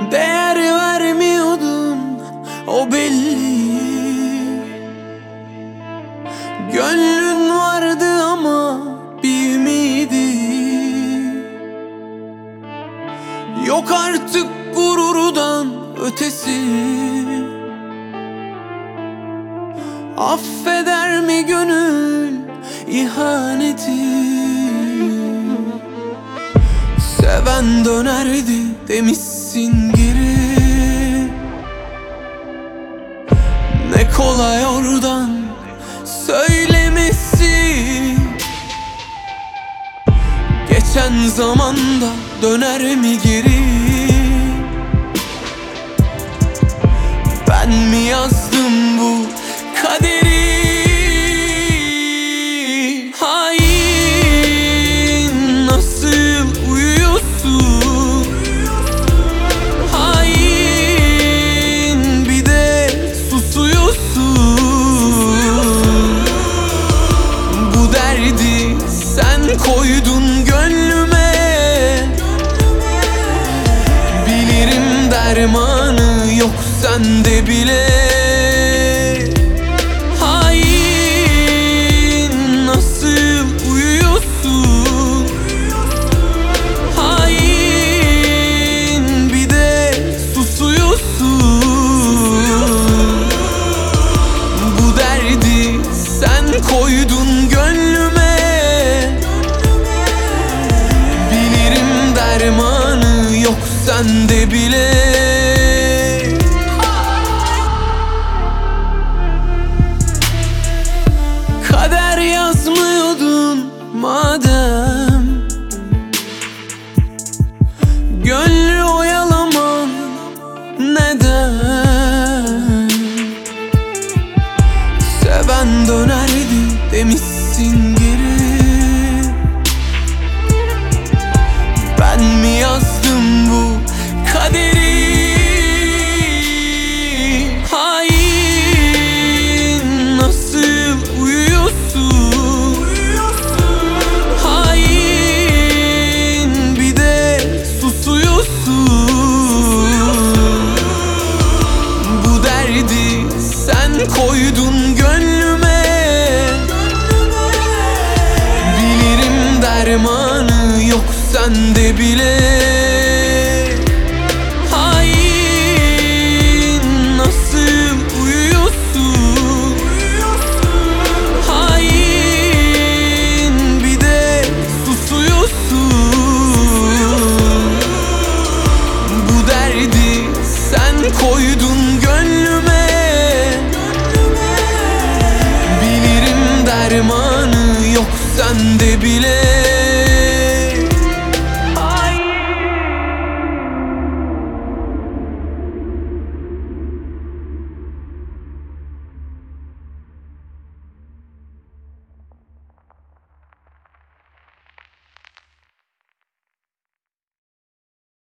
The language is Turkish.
Değer vermiyordum, o belli. Gönlün vardı ama bir ümidi. Yok artık gururdan ötesi. Affeder mi gönül ihaneti? Seven dönerdi demişsin geri. Ne kolay oradan söylemesi. Geçen zamanda döner mi geri? Ben mi yazdım bu kaderi? Hain, nasıl uyuyorsun? Hain, bir de susuyorsun. Bu derdi sen koydun gönlüme. Bilirim dermanı yok sende bile. Hain, nasıl uyuyorsun? Hain, bir de susuyorsun. Bu derdi sen koydun gönlüme. Bilirim dermanı yok sende bile. Kader yazmıyordun madem, gönlü oyalaman neden? Seven dönerdi demişsin geri. Ben mi yazdım bu kaderi? Hain, nasıl uyuyorsun? Hain, bir de susuyorsun. Bu derdi sen koydun gönlüme. Bilirim dermanı yok sende bile. Hain, nasıl uyuyorsun? Hain, bir de susuyorsun. Bu derdi sen koydun gönlüme. Bilirim dermanı yok sende bile.